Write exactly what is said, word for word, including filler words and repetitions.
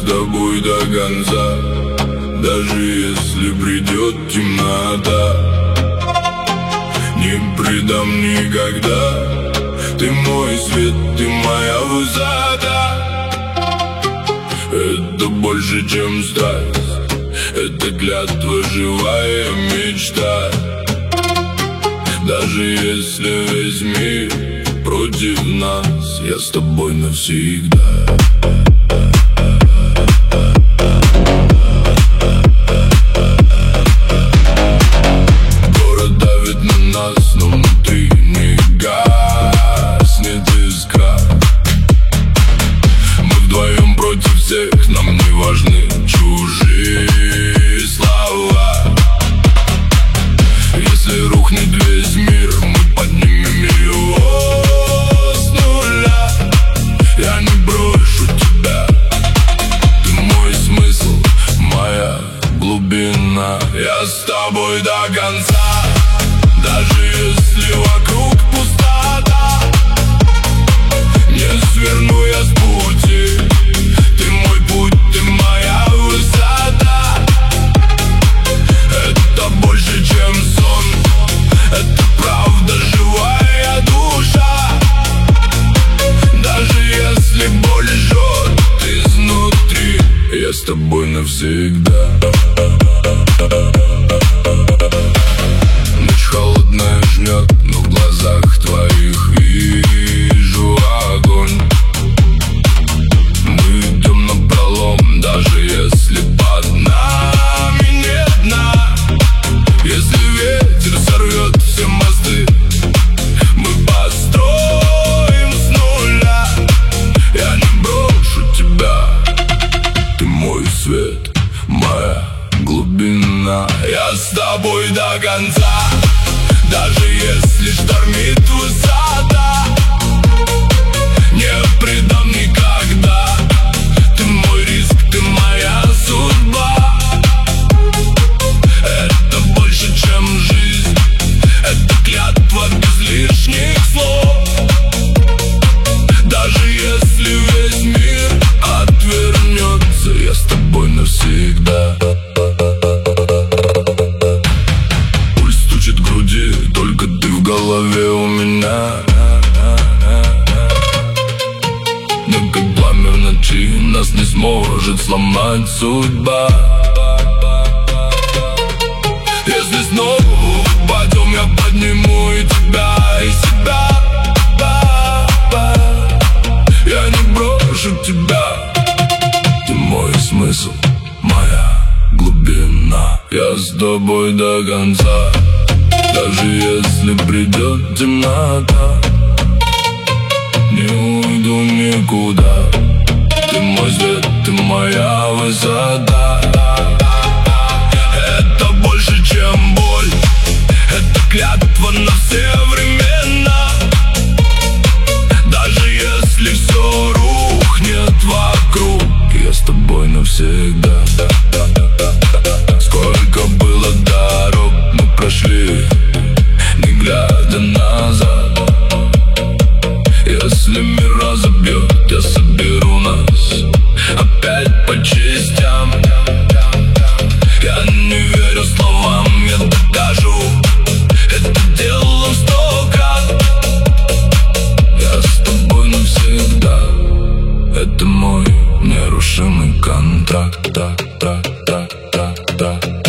тобой до конца, даже если придет темнота. Не предам никогда, ты мой свет, ты моя высота. Это больше, чем страсть, это клятва, живая мечта. Даже если весь мир против нас, я с тобой навсегда. Город давит на нас, но внутри не гаснет искра. Мы вдвоем против всех, нам не важны чужие слова. Если рухнет весь мир, мы поднимем его с нуля. Я не брошу тебя, ты мой смысл, моя глубина. Я с тобой до конца, даже если вокруг пустота. Не сверну я с пути, ты мой путь, ты моя высота. Это больше, чем сон, это правда, живая душа. Даже если боль жжет изнутри, я с тобой навсегда. Ночь холодная жмет, но в глазах твоих вижу огонь. Мы идем напролом, даже если под нами нет дна. Если ветер сорвет все мосты, мы построим с нуля. Я не брошу тебя, ты мой свет, моя глубина. Я с тобой до конца, даже если штормит высота. Не предам никогда, ты мой риск, ты моя судьба. Это больше, чем жизнь, это клятва без лишних слов. Даже если весь мир отвернется, я с тобой навсегда. Пульс стучит в груди, только ты в голове у меня. Но как пламя в ночи, нас не сможет сломать судьба. Если снова упадем, я подниму и тебя, и себя. Я не брошу тебя, ты мой смысл, моя глубина. Я с тобой до конца, даже если придет темнота. Не уйду никуда, ты мой свет, ты моя высота. Это больше, чем боль, это клятва на все времена. Даже если все рухнет вокруг, я с тобой навсегда. Сколько было дорог мы прошли, не глядя назад. Если мир разобьет, я соберу нас опять по частям. Я не верю словам, я докажу это делом сто крат. Я с тобой навсегда, это мой нерушимый контракт. Так, так, так, так, так.